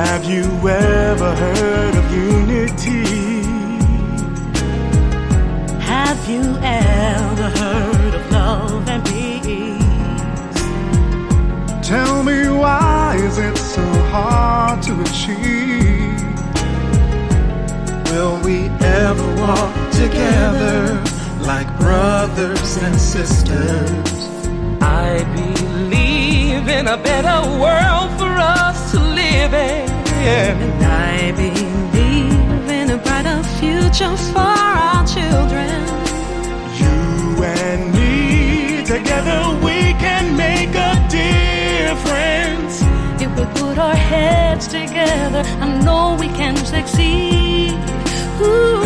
Have you ever heard of unity? Have you ever heard of love and peace? Tell me, why is it so hard to achieve? Will we ever walk together like brothers and sisters? I believe in a better world for us to live in. And I believe in a brighter future for our children. You and me, together we can make a difference. If we put our heads together, I know we can succeed. Ooh.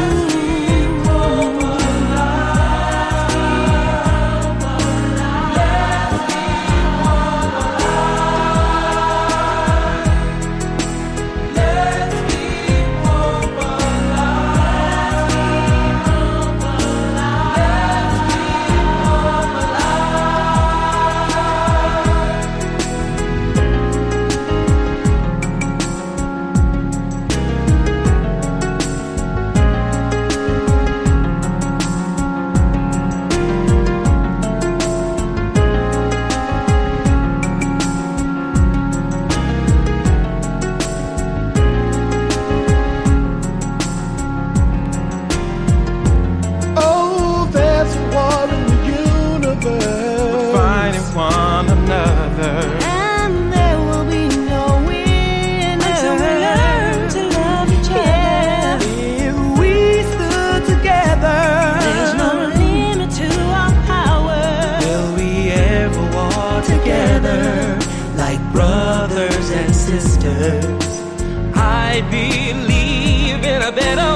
One another, and there will be no winner until we learn to love each other. if we stood together, There's no limit to our power. will we ever walk together like brothers and sisters? I believe in a better